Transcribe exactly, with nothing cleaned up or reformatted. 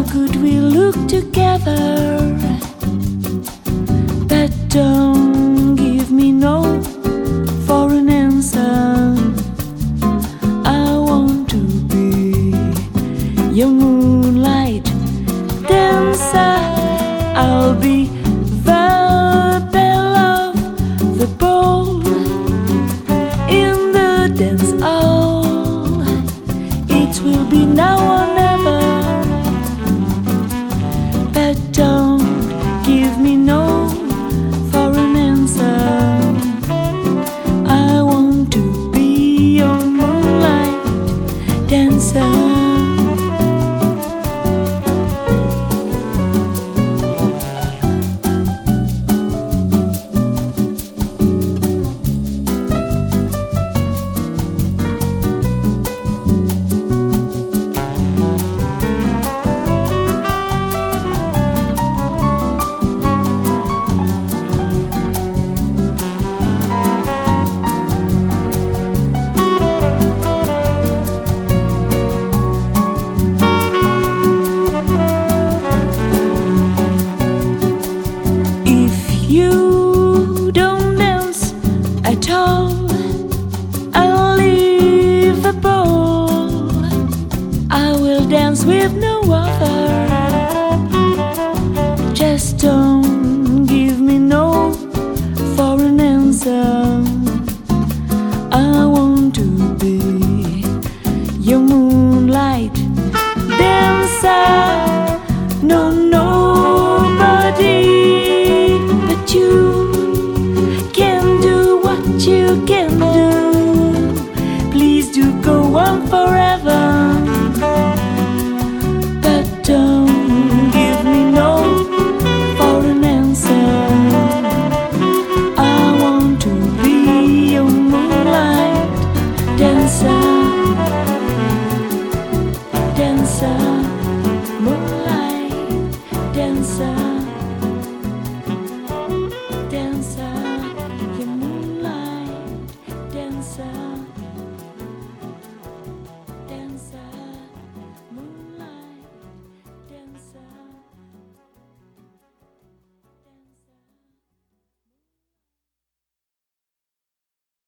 good we look together, but don't give me no foreign answer. I want to be your moonlight dancer. I'll be the belle of the ball in the dance hall. It will be now or never, but don't give me no foreign answer. I want to be your moonlight dancer. You don't dance at all, I'll leave the ball. I will dance with no other. Just don't give me no foreign answer. I want to be your moonlight dancer. No, nobody you can do what you can do.